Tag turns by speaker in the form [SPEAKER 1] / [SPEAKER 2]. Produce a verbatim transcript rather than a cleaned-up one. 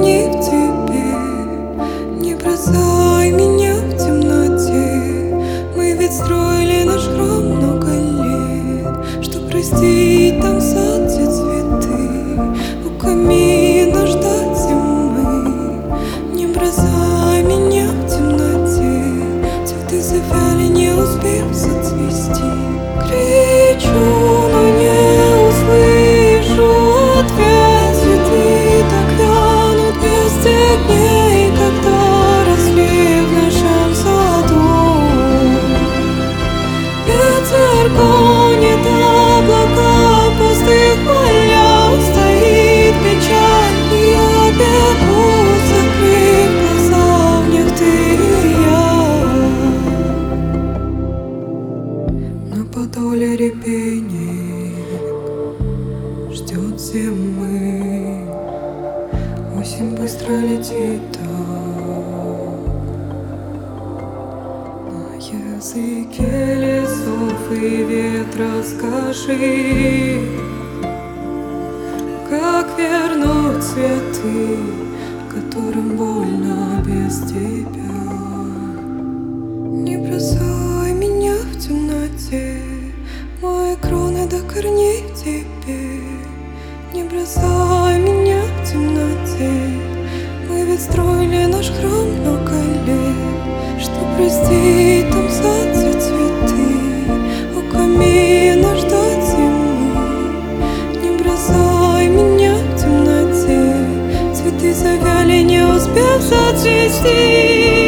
[SPEAKER 1] корней в тебе. Не бросай меня в темноте. Мы ведь строили наш храм много лет, чтоб простить там сад, где цветы, у камина ждать зимы. Не бросай меня в темноте. Цветы завяли, не успев зацвести. Кричу, но не услышу ответ. Цветы так вянут без дней, когда росли в нашем саду. Ветер гонит облака пустых поля, стоит печаль, и я бегу, закрыв глаза, в них ты и я. На подоле репейник ждет зимы, осень быстро летит так. На языке лесов и ветра скажи, как вернуть цветы, которым больно без тебя. Не бросай меня в темноте. Мои кроны до корней в тебе. Не бросай меня в темноте. Мы ведь строили наш храм много лет, чтоб простить там сад, где цветы, у камина ждать зимы. Не бросай меня в темноте. Цветы завяли, не успев зацвести.